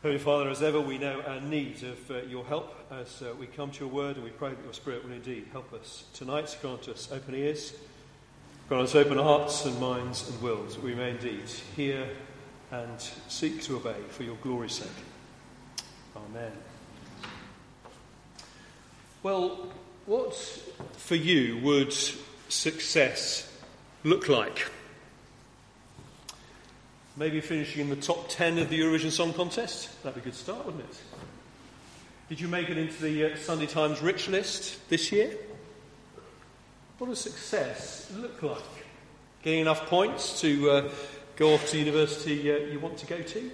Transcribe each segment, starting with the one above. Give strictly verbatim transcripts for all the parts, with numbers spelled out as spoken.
Holy Father, as ever, we know our need of uh, your help as uh, we come to your word, and we pray that your Spirit will indeed help us tonight. Grant us open ears, grant us open hearts and minds and wills, that we may indeed hear and seek to obey for your glory's sake. Amen. Well, what for you would success look like? Maybe finishing in the top ten of the Eurovision Song Contest? That'd be a good start, wouldn't it? Did you make it into the uh, Sunday Times Rich list this year? What does success look like? Getting enough points to uh, go off to the university uh, you want to go to?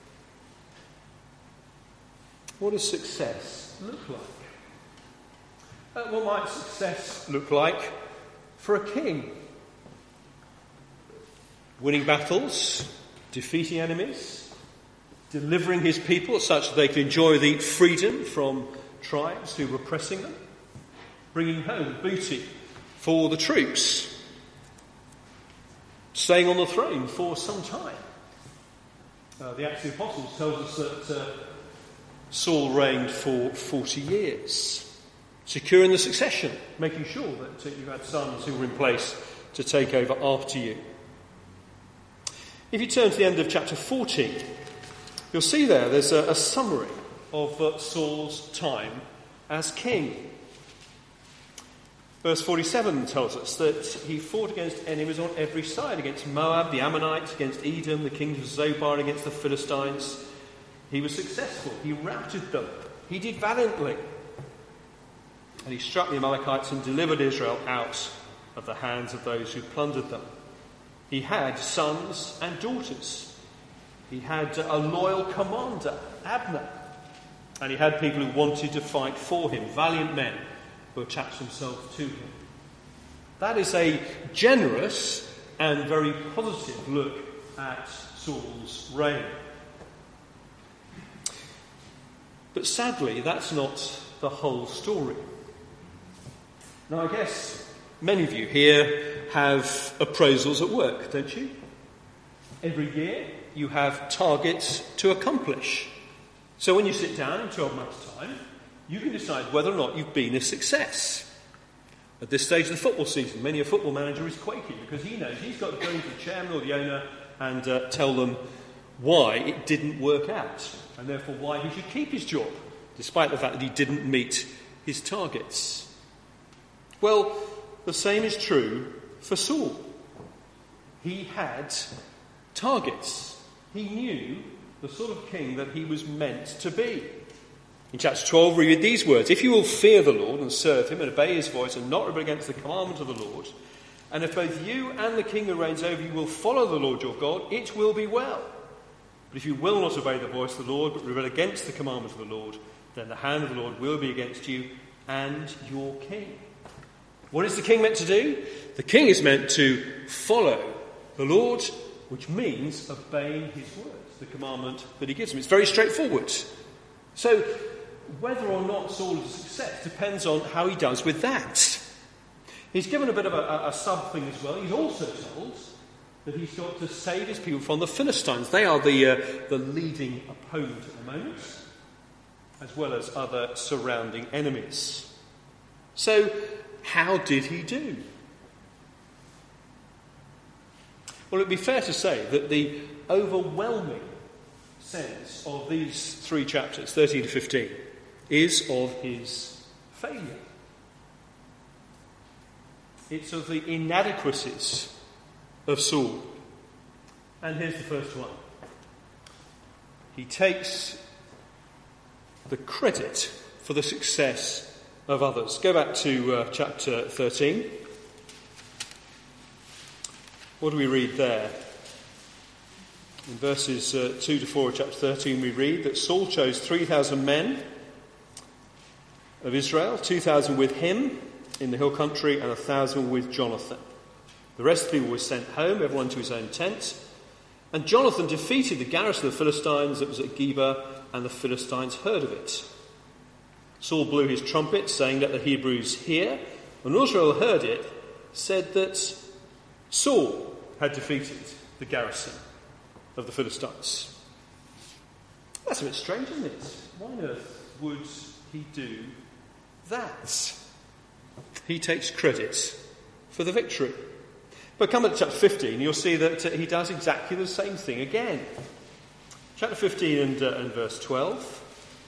What does success look like? Uh, what might success look like for a king? Winning battles, defeating enemies, delivering his people such that they can enjoy the freedom from tribes who were oppressing them, bringing home booty for the troops, staying on the throne for some time. Uh, the Acts of the Apostles tells us that uh, Saul reigned for forty years, securing the succession, making sure that uh, you had sons who were in place to take over after you. If you turn to the end of chapter fourteen, you'll see there there's a, a summary of uh, Saul's time as king. Verse forty-seven tells us that he fought against enemies on every side, against Moab, the Ammonites, against Edom, the kings of Zobar, against the Philistines. He was successful. He routed them. He did valiantly. And he struck the Amalekites and delivered Israel out of the hands of those who plundered them. He had sons and daughters. He had a loyal commander, Abner. And he had people who wanted to fight for him, valiant men who attached themselves to him. That is a generous and very positive look at Saul's reign. But sadly, that's not the whole story. Now, I guess many of you here have appraisals at work, don't you? Every year you have targets to accomplish. So when you sit down in twelve months' time, you can decide whether or not you've been a success. At this stage of the football season, many a football manager is quaking because he knows he's got to go to the chairman or the owner and uh, tell them why it didn't work out, and therefore why he should keep his job, despite the fact that he didn't meet his targets. Well, the same is true for Saul. He had targets. He knew the sort of king that he was meant to be. In chapter twelve, we read these words: "If you will fear the Lord and serve him and obey his voice and not rebel against the commandment of the Lord, and if both you and the king who reigns over you will follow the Lord your God, it will be well. But if you will not obey the voice of the Lord, but rebel against the commandment of the Lord, then the hand of the Lord will be against you and your king." What is the king meant to do? The king is meant to follow the Lord, which means obeying his words, the commandment that he gives him. It's very straightforward. So, whether or not Saul is a success depends on how he does with that. He's given a bit of a, a, a sub-thing as well. He's also told that he's got to save his people from the Philistines. They are the, uh, the leading opponent at the moment, as well as other surrounding enemies. So, how did he do? Well, it would be fair to say that the overwhelming sense of these three chapters, thirteen to fifteen, is of his failure. It's of the inadequacies of Saul. And here's the first one. He takes the credit for the success of others. Go back to uh, chapter thirteen. What do we read there? In verses uh, two to four of chapter thirteen, we read that Saul chose three thousand men of Israel, two thousand with him in the hill country, and one thousand with Jonathan. The rest of the people were sent home, everyone to his own tent. And Jonathan defeated the garrison of the Philistines that was at Geba, and the Philistines heard of it. Saul blew his trumpet, saying, "Let the Hebrews hear." When Israel heard it, said that Saul had defeated the garrison of the Philistines. That's a bit strange, isn't it? Why on earth would he do that? He takes credit for the victory. But come to chapter fifteen, you'll see that uh, he does exactly the same thing again. Chapter fifteen and, uh, and verse twelve.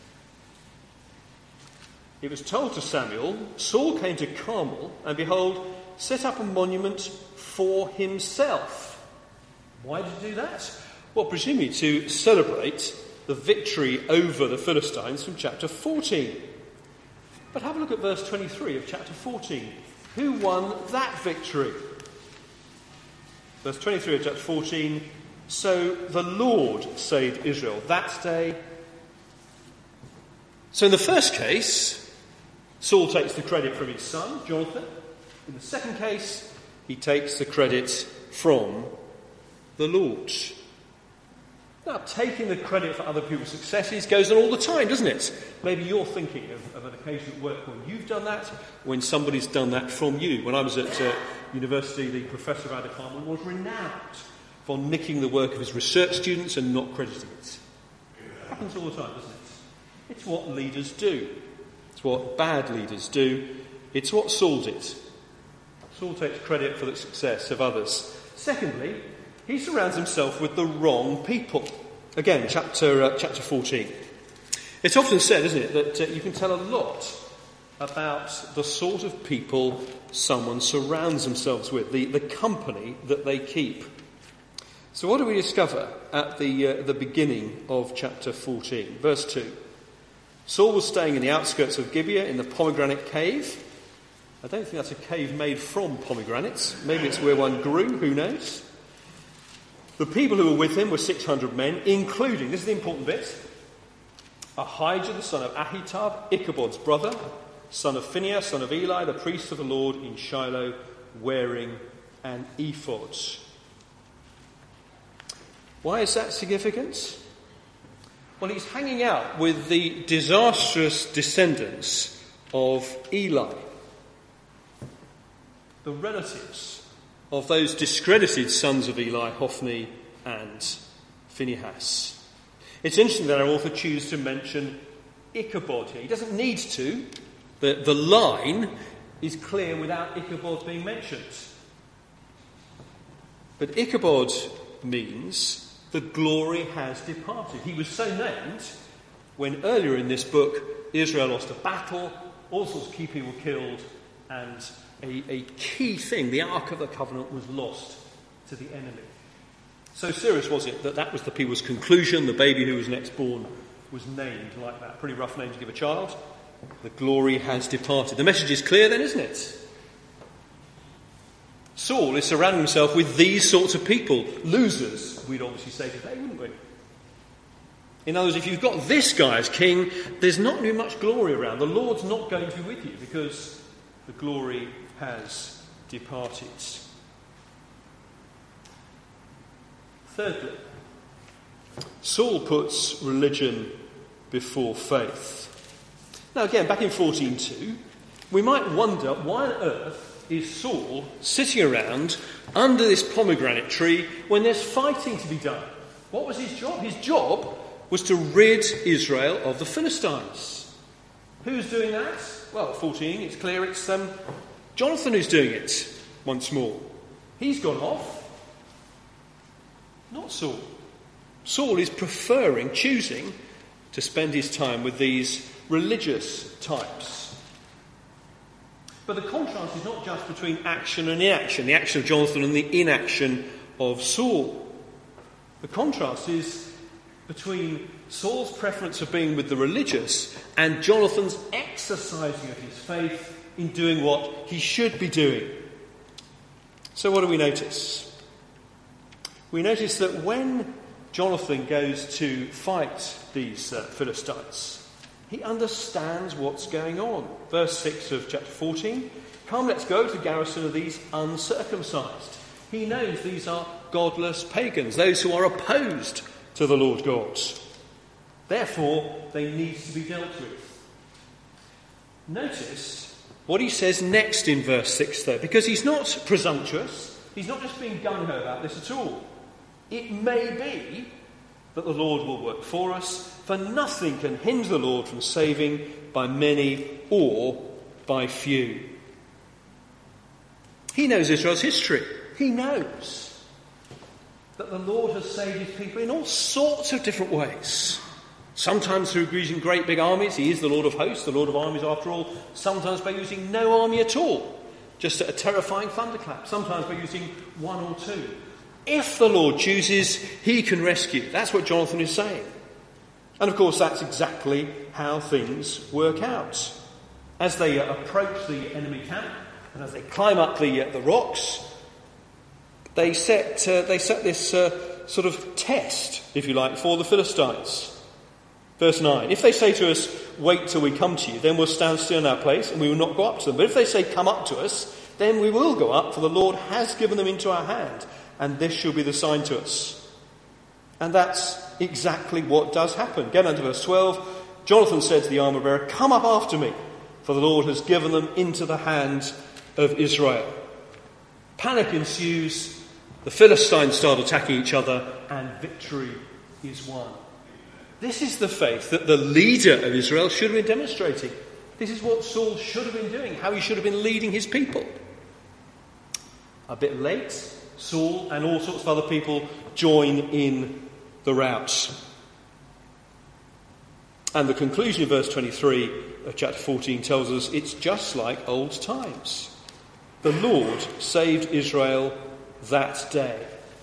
It was told to Samuel, Saul came to Carmel, and behold, set up a monument for himself. Why did he do that? Well, presumably to celebrate the victory over the Philistines from chapter fourteen. But have a look at verse twenty-three of chapter fourteen. Who won that victory? Verse twenty-three of chapter fourteen. So the Lord saved Israel that day. So in the first case, Saul takes the credit from his son, Jonathan. In the second case, he takes the credit from the Lord. Now, taking the credit for other people's successes goes on all the time, doesn't it? Maybe you're thinking of, of an occasion at work when you've done that, when somebody's done that from you. When I was at uh, university, the professor of our department was renowned for nicking the work of his research students and not crediting it. It happens all the time, doesn't it? It's what leaders do. It's what bad leaders do. It's what Saul did. Saul takes credit for the success of others. Secondly, he surrounds himself with the wrong people. Again, chapter uh, chapter fourteen. It's often said, isn't it, that uh, you can tell a lot about the sort of people someone surrounds themselves with, the, the company that they keep. So what do we discover at the uh, the beginning of chapter fourteen? Verse two. Saul was staying in the outskirts of Gibeah in the pomegranate cave. I don't think that's a cave made from pomegranates. Maybe it's where one grew, who knows? The people who were with him were six hundred men, including, this is the important bit, Ahijah, the son of Ahitub, Ichabod's brother, son of Phinehas, son of Eli, the priest of the Lord in Shiloh, wearing an ephod. Why is that significant? Well, he's hanging out with the disastrous descendants of Eli, the relatives of those discredited sons of Eli, Hophni and Phinehas. It's interesting that our author chooses to mention Ichabod here. He doesn't need to. The, the line is clear without Ichabod being mentioned. But Ichabod means the glory has departed. He was so named when earlier in this book Israel lost a battle, all sorts of key people were killed, and a, a key thing, the Ark of the Covenant, was lost to the enemy. So serious was it that that was the people's conclusion. The baby who was next born was named like that. Pretty rough name to give a child. The glory has departed. The message is clear then, isn't it? Saul is surrounding himself with these sorts of people. Losers, we'd obviously say today, wouldn't we? In other words, if you've got this guy as king, there's not really much glory around. The Lord's not going to be with you because the glory has departed. Thirdly, Saul puts religion before faith. Now again, back in fourteen two, we might wonder why on earth is Saul sitting around under this pomegranate tree when there's fighting to be done. What was his job? His job was to rid Israel of the Philistines. Who's doing that? Well, fourteen, it's clear it's um, Jonathan who's doing it once more. He's gone off. Not Saul. Saul is preferring, choosing to spend his time with these religious types. But the contrast is not just between action and inaction, the action of Jonathan and the inaction of Saul. The contrast is between Saul's preference of being with the religious and Jonathan's exercising of his faith in doing what he should be doing. So what do we notice? We notice that when Jonathan goes to fight these uh, Philistines, he understands what's going on. Verse six of chapter fourteen, come, let's go to the garrison of these uncircumcised. He knows these are godless pagans, those who are opposed to the Lord God. Therefore, they need to be dealt with. Notice what he says next in verse six though, because he's not presumptuous, he's not just being gung-ho about this at all. It may be that the Lord will work for us, for nothing can hinder the Lord from saving by many or by few. He knows Israel's history. He knows that the Lord has saved his people in all sorts of different ways. Sometimes through using great big armies. He is the Lord of hosts, the Lord of armies after all. Sometimes by using no army at all, just a terrifying thunderclap. Sometimes by using one or two. If the Lord chooses, he can rescue. That's what Jonathan is saying. And of course that's exactly how things work out. As they uh, approach the enemy camp, and as they climb up the uh, the rocks, they set uh, they set this uh, sort of test, if you like, for the Philistines. Verse nine, if they say to us, wait till we come to you, then we'll stand still in our place and we will not go up to them. But if they say, come up to us, then we will go up, for the Lord has given them into our hand, and this shall be the sign to us. And that's exactly what does happen. Get on to verse twelve. Jonathan said to the armour bearer, come up after me, for the Lord has given them into the hand of Israel. Panic ensues, the Philistines start attacking each other, and victory is won. This is the faith that the leader of Israel should have been demonstrating. This is what Saul should have been doing, how he should have been leading his people. A bit late, Saul and all sorts of other people join in the rout. And the conclusion of verse twenty-three of chapter fourteen tells us it's just like old times. The Lord saved Israel that day.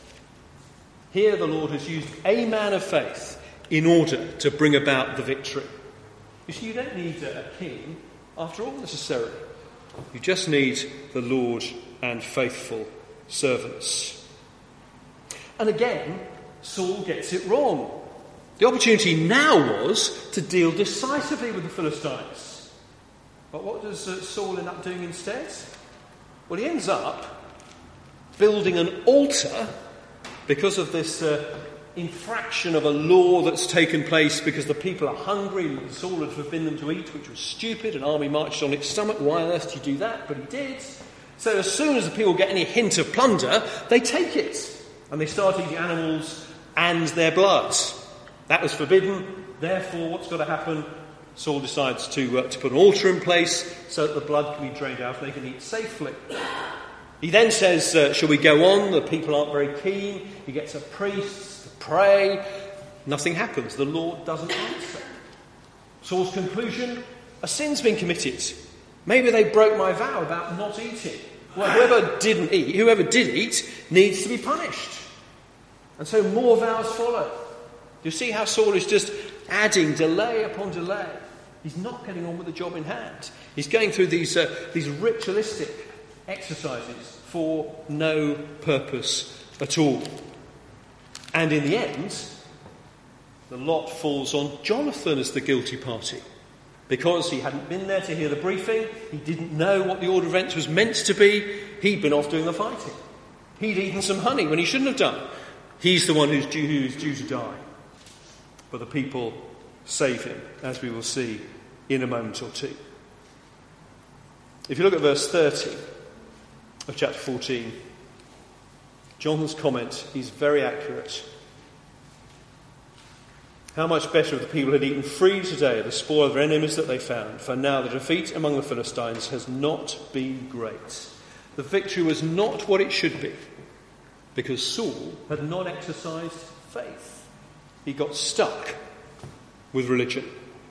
Here the Lord has used a man of faith in order to bring about the victory. You see, you don't need a king after all necessarily. You just need the Lord and faithful servants. And again, Saul gets it wrong. The opportunity now was to deal decisively with the Philistines. But what does uh, Saul end up doing instead? Well, he ends up building an altar because of this uh, infraction of a law that's taken place because the people are hungry and Saul had forbidden them to eat, which was stupid. An army marched on its stomach. Why on earth did you do that? But he did. So as soon as the people get any hint of plunder, they take it. And they start eating animals and their blood. That was forbidden. Therefore, what's got to happen? Saul decides to, uh, to put an altar in place so that the blood can be drained out and they can eat safely. He then says, uh, shall we go on? The people aren't very keen. He gets a priest to pray. Nothing happens. The Lord doesn't answer. Saul's conclusion, a sin's been committed. Maybe they broke my vow about not eating. Well, whoever didn't eat, whoever did eat, needs to be punished. And so more vows follow. You see how Saul is just adding delay upon delay. He's not getting on with the job in hand. He's going through these uh, these ritualistic exercises for no purpose at all. And in the end, the lot falls on Jonathan as the guilty party. Because he hadn't been there to hear the briefing, he didn't know what the order of events was meant to be, he'd been off doing the fighting. He'd eaten some honey when he shouldn't have done. He's the one who's due, who's due to die. But the people save him, as we will see in a moment or two. If you look at verse thirty of chapter fourteen, Jonathan's comment is very accurate. How much better if the people had eaten freely today of the spoil of their enemies that they found, for now the defeat among the Philistines has not been great. The victory was not what it should be, because Saul had not exercised faith. He got stuck with religion.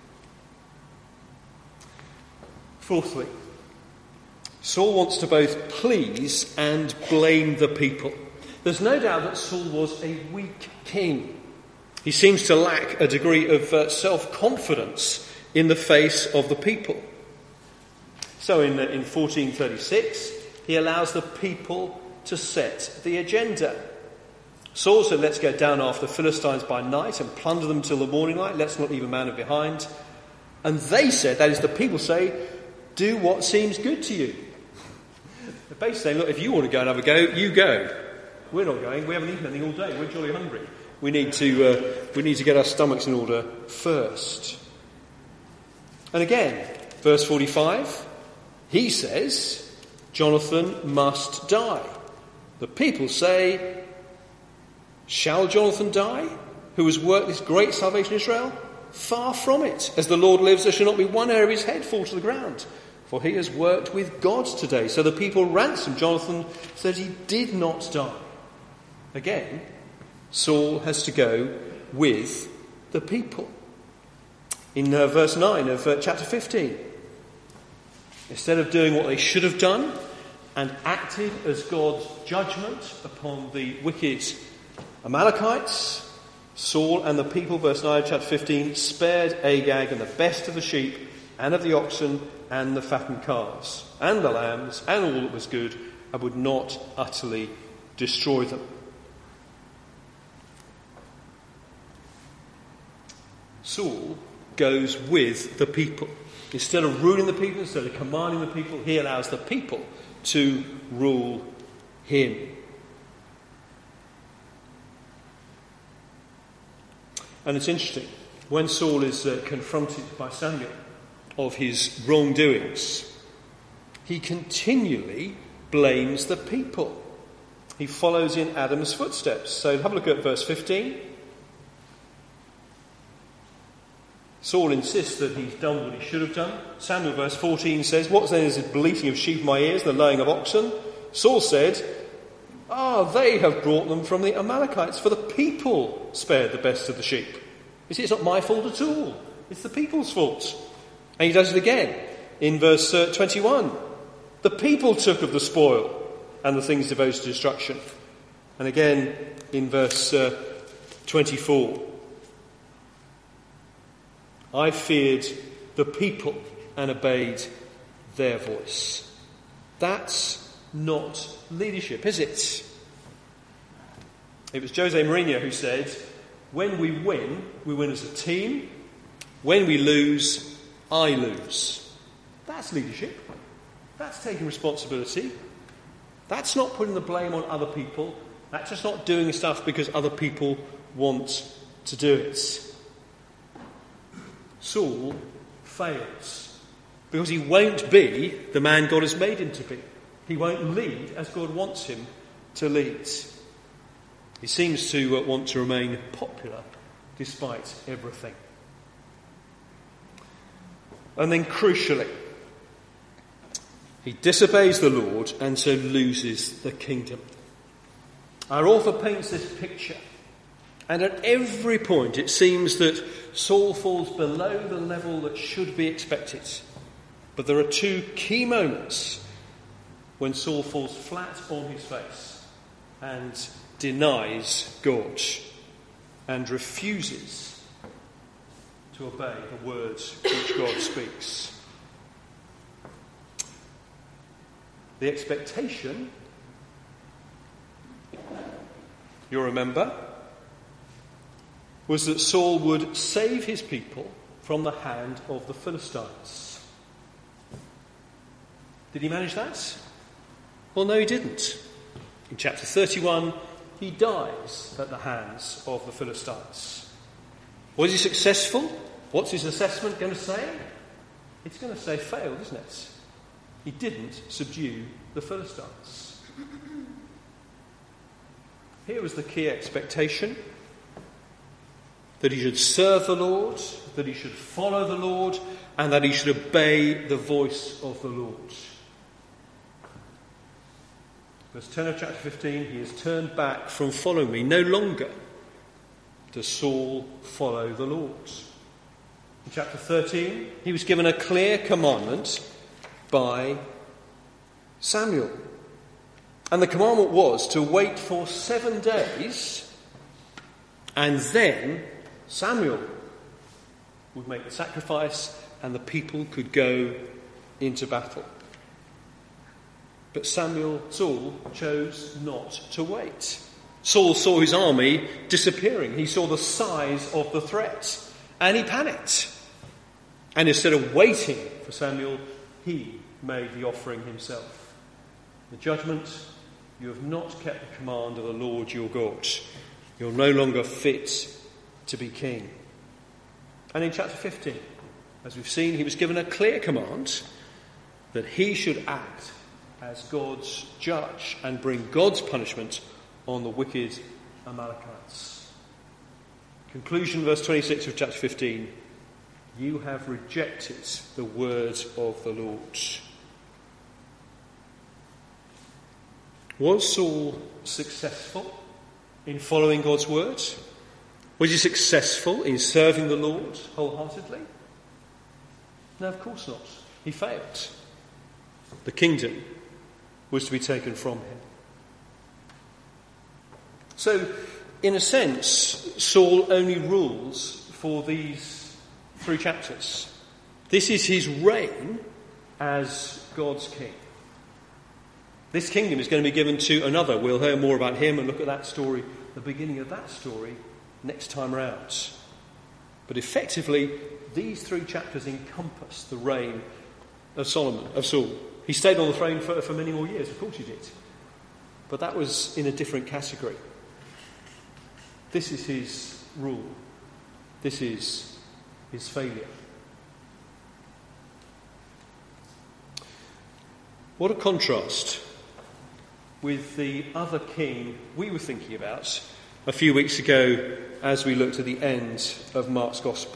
Fourthly, Saul wants to both please and blame the people. There's no doubt that Saul was a weak king. He seems to lack a degree of uh, self-confidence in the face of the people. So in, uh, in fourteen thirty-six, he allows the people to set the agenda. Saul said, let's go down after the Philistines by night and plunder them till the morning light. Let's not leave a man behind. And they said, that is, the people say, do what seems good to you. They're basically saying, look, if you want to go and have a go, you go. We're not going. We haven't eaten anything all day. We're jolly hungry. We need to uh, we need to get our stomachs in order first. And again, verse forty-five, he says, Jonathan must die. The people say, shall Jonathan die? who has worked this great salvation in Israel? Far from it. As the Lord lives, there shall not be one hair of his head fall to the ground. For he has worked with God today. So the people ransomed Jonathan so that he did not die. Again, Saul has to go with the people. In uh, verse nine of uh, chapter fifteen, instead of doing what they should have done and acted as God's judgment upon the wicked Amalekites, Saul and the people, verse nine of chapter fifteen, spared Agag and the best of the sheep and of the oxen and the fattened calves and the lambs and all that was good, and would not utterly destroy them. Saul goes with the people. Instead of ruling the people, instead of commanding the people, he allows the people to rule him. And it's interesting, when Saul is uh, confronted by Samuel of his wrongdoings, he continually blames the people. He follows in Adam's footsteps. So have a look at verse fifteen. Saul insists that he's done what he should have done. Samuel, verse fourteen, says, "What then is the bleating of sheep in my ears and the lowing of oxen?" Saul said, "Ah, they have brought them from the Amalekites, for the people spared the best of the sheep." You see, it's not my fault at all. It's the people's fault. And he does it again in verse uh, twenty-one. "The people took of the spoil and the things devoted to destruction." And again in verse uh, twenty-four. "I feared the people and obeyed their voice." That's not leadership, is it? It was Jose Mourinho who said, "When we win, we win as a team. When we lose, I lose." That's leadership. That's taking responsibility. That's not putting the blame on other people. That's just not doing stuff because other people want to do it. Saul fails because he won't be the man God has made him to be. He won't lead as God wants him to lead. He seems to uh, want to remain popular despite everything. And then crucially, he disobeys the Lord and so loses the kingdom. Our author paints this picture, and at every point it seems that Saul falls below the level that should be expected. But there are two key moments when Saul falls flat on his face and denies God and refuses to obey the words which God speaks. The expectation, you'll remember, was that Saul would save his people from the hand of the Philistines. Did he manage that? Well, no, he didn't. In chapter thirty-one, he dies at the hands of the Philistines. Was he successful? What's his assessment going to say? It's going to say failed, isn't it? He didn't subdue the Philistines. Here was the key expectation: that he should serve the Lord, that he should follow the Lord, and that he should obey the voice of the Lord. Verse ten of chapter fifteen, he has turned back from following me. No longer does Saul follow the Lord. In chapter thirteen, he was given a clear commandment by Samuel. And the commandment was to wait for seven days, and then Samuel would make the sacrifice and the people could go into battle. But Samuel, Saul, chose not to wait. Saul saw his army disappearing. He saw the size of the threat, and he panicked. And instead of waiting for Samuel, he made the offering himself. The judgment: you have not kept the command of the Lord your God. You're no longer fit to be king. And in chapter fifteen, as we've seen, he was given a clear command that he should act as God's judge and bring God's punishment on the wicked Amalekites. Conclusion, verse twenty-six of chapter fifteen. You have rejected the word of the Lord. Was Saul successful in following God's word? Was he successful in serving the Lord wholeheartedly? No, of course not. He failed. The kingdom was to be taken from him. So, in a sense, Saul only rules for these three chapters. This is his reign as God's king. This kingdom is going to be given to another. We'll hear more about him and look at that story, the beginning of that story, next time round. But effectively, these three chapters encompass the reign of Solomon, of Saul. He stayed on the throne for, for many more years, of course he did. But that was in a different category. This is his rule. This is his failure. What a contrast with the other king we were thinking about a few weeks ago as we looked at the end of Mark's Gospel.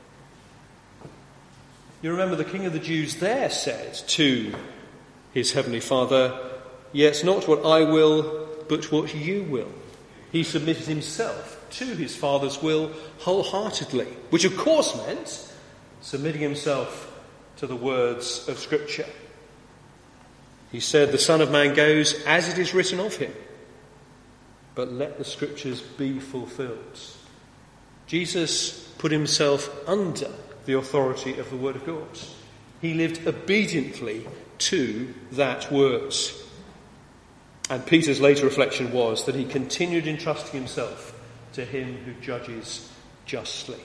You remember the king of the Jews there said to his heavenly Father, "Yet not what I will, but what you will." He submitted himself to his Father's will wholeheartedly, which of course meant submitting himself to the words of Scripture. He said, "The Son of Man goes as it is written of him, but let the Scriptures be fulfilled." Jesus put himself under the authority of the Word of God. He lived obediently to that word. And Peter's later reflection was that he continued entrusting himself to him who judges justly.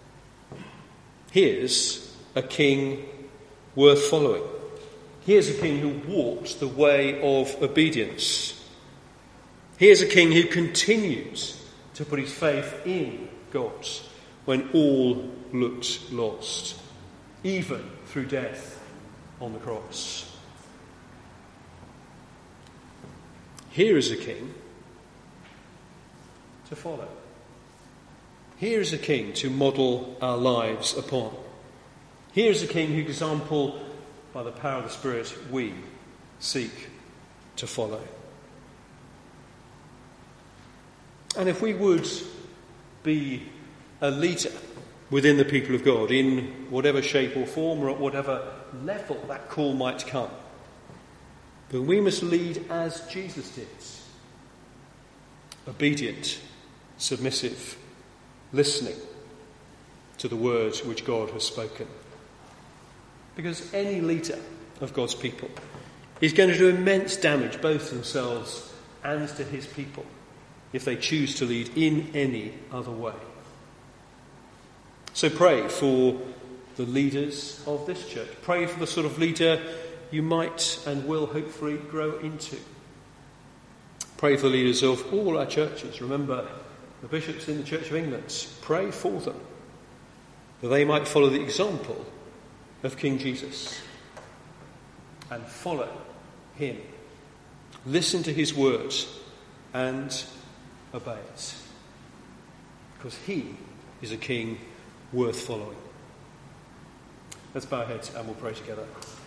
Here's a king worth following. Here's a king who walked the way of obedience. Here's a king who continues to put his faith in God when all looked lost, even through death on the cross. Here is a king to follow. Here is a king to model our lives upon. Here is a king whose example, by the power of the Spirit, we seek to follow. And if we would be a leader within the people of God, in whatever shape or form or at whatever level that call might come, then we must lead as Jesus did. Obedient, submissive, listening to the words which God has spoken. Because any leader of God's people is going to do immense damage both to themselves and to his people if they choose to lead in any other way. So pray for the leaders of this church. Pray for the sort of leader you might and will hopefully grow into. Pray for the leaders of all our churches. Remember the bishops in the Church of England. Pray for them, that they might follow the example of King Jesus and follow him. Listen to his words and obey it. Because he is a king worth following. Let's bow our heads and we'll pray together.